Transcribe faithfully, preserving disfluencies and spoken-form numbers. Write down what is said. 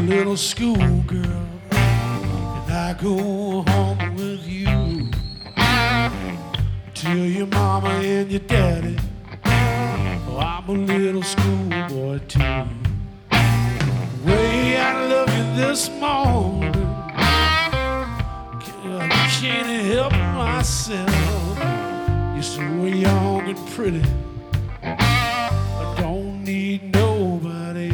little schoolgirl, and I go home with you. Tell your mama and your daddy, oh, I'm a little schoolboy too. Way I love you this morning, I can't help myself. You're so young and pretty.